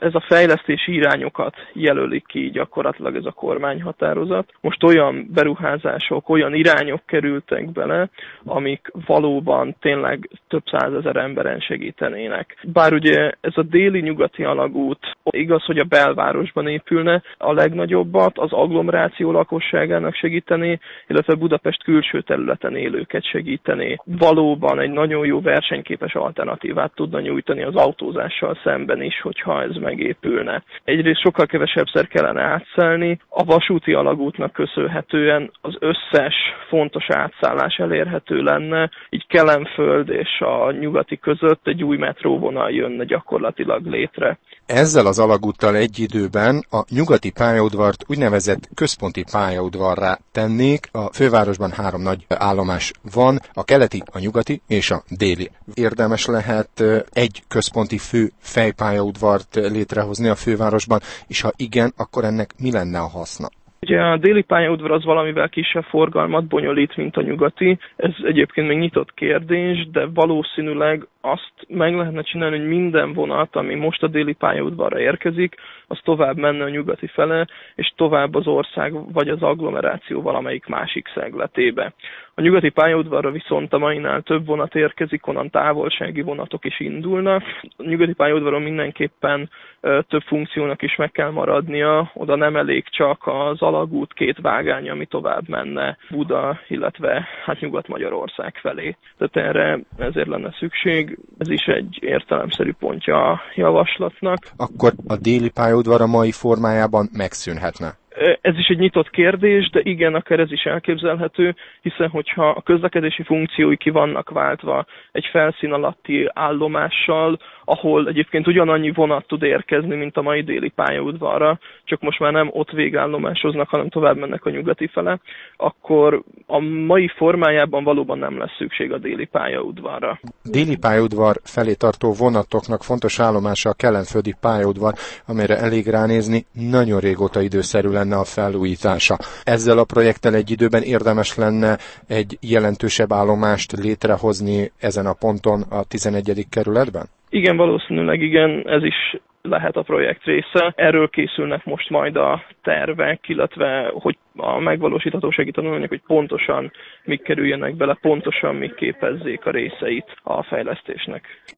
Ez a fejlesztési irányokat jelölik ki gyakorlatilag ez a kormányhatározat. Most olyan beruházások, olyan irányok kerültek bele, amik valóban tényleg több százezer emberen segítenének. Bár ugye ez a déli-nyugati alagút igaz, hogy a belvárosban épülne, a legnagyobbat az agglomeráció lakosságának segíteni, illetve Budapest külső területen élőket segíteni. Valóban egy nagyon jó versenyképes alternatívát tudna nyújtani az autózással szemben is, hogyha ez megépülne. Egyrészt sokkal kevesebbszer kellene átszállni, a vasúti alagútnak köszönhetően az összes fontos átszállás elérhető lenne, így Kelenföld és a nyugati között egy új metróvonal jönne gyakorlatilag létre. Ezzel az alagúttal egy időben a nyugati pályaudvart úgynevezett központi pályaudvarrá tennék. A fővárosban 3 nagy állomás van, a keleti, a nyugati és a déli. Érdemes lehet egy központi fő fejpályaudvart létrehozni a fővárosban, és ha igen, akkor ennek mi lenne a haszna? Ugye a déli pályaudvar az valamivel kisebb forgalmat bonyolít, mint a nyugati. Ez egyébként még nyitott kérdés, de valószínűleg azt meg lehetne csinálni, hogy minden vonat, ami most a déli pályaudvarra érkezik, az tovább menne a nyugati fele, és tovább az ország vagy az agglomeráció valamelyik másik szegletébe. A nyugati pályaudvarra viszont a mainál több vonat érkezik, onnan távolsági vonatok is indulnak. A nyugati pályaudvaron mindenképpen több funkciónak is meg kell maradnia, oda nem elég csak az alagút 2 vágánya, ami tovább menne Buda, illetve Nyugat-Magyarország felé. Tehát erre ezért lenne szükség, ez is egy értelemszerű pontja a javaslatnak. Akkor a déli pályaudvar a mai formájában megszűnhetne? Ez is egy nyitott kérdés, de igen, akár ez is elképzelhető, hiszen hogyha a közlekedési funkciói ki vannak váltva egy felszín alatti állomással, ahol egyébként ugyanannyi vonat tud érkezni, mint a mai déli pályaudvarra, csak most már nem ott végállomásoznak, hanem tovább mennek a nyugati fele, akkor a mai formájában valóban nem lesz szükség a déli pályaudvarra. Déli pályaudvar felé tartó vonatoknak fontos állomása a kelenföldi pályaudvar, amire elég ránézni, nagyon régóta időszerű lenne a felújítása. Ezzel a projekttel egy időben érdemes lenne egy jelentősebb állomást létrehozni ezen a ponton a 11. kerületben? Igen, valószínűleg igen, ez is lehet a projekt része. Erről készülnek most majd a tervek, illetve hogy a megvalósíthatósági tanulmányok, hogy pontosan mik kerüljenek bele, pontosan mik képezzék a részeit a fejlesztésnek.